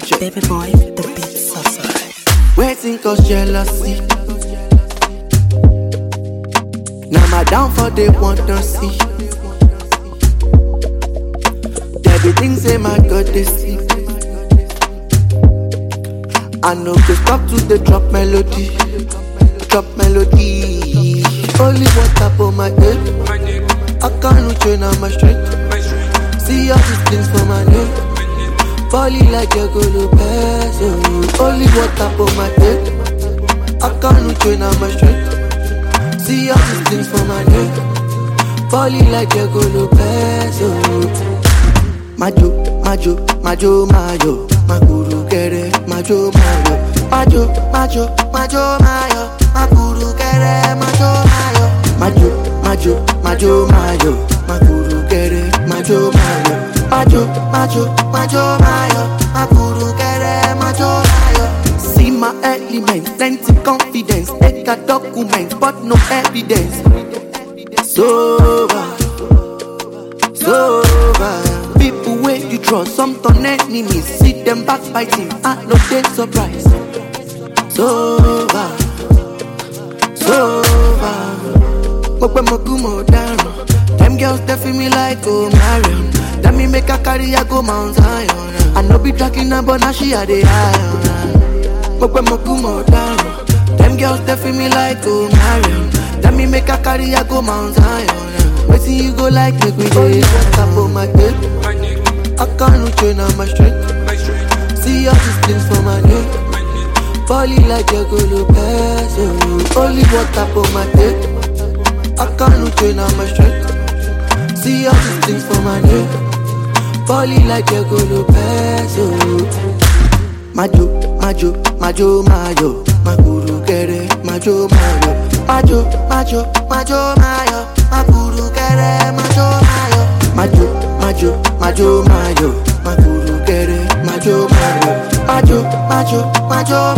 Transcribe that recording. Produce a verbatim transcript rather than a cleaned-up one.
Baby boy, the beat saucer. Waiting cause jealousy. Now my downfall they want to see. There be things say my God they see. I know to stop to the drop melody. Drop melody. Only water for my head. I can't train on my strength. See all these things for my name. Falling like a golo peso. Only water for my head. I can't train on my strength. See all these things for my name. Falling like a golo peso. Majo, majo, majo, majo. Makuru kere, majo, majo. Majo, majo, majo, majo. Makuru kere, majo, majo. Majo, majo, majo, majo. Makuru kere, majo, majo. Majo, majo, majo, majo. Makuru kere, majo, majo. See my elements, plenty confidence. Take a document, but no evidence. Sober, sober. People where you trust, some turn enemies. See them backbiting, I no they surprise. Sober, sober. Mokwe moku mo down. Them girls they feel me like oh Marion. That me make a carry I go Mount Zion. I no be tracking her but now she a the iron. Mokwe moku mo down. Them girls they feel me like oh Marion. That me make a carry I go Mount Zion. Wait till you go like make we go. You top on my head. I can't train on my strength. See all these things for my name. Falling like a golo peso. Only water for my head. I can't train on my strength. See all these things for my name. Falling like a golo peso. Majo, majo, majo, majo. Makuru kere, majo, majo. Majo, majo, majo, majo. Makuru kere, majo, majo. Majo, majo, majo, majo. Makuru kere, majo, majo. Majo, majo, majo,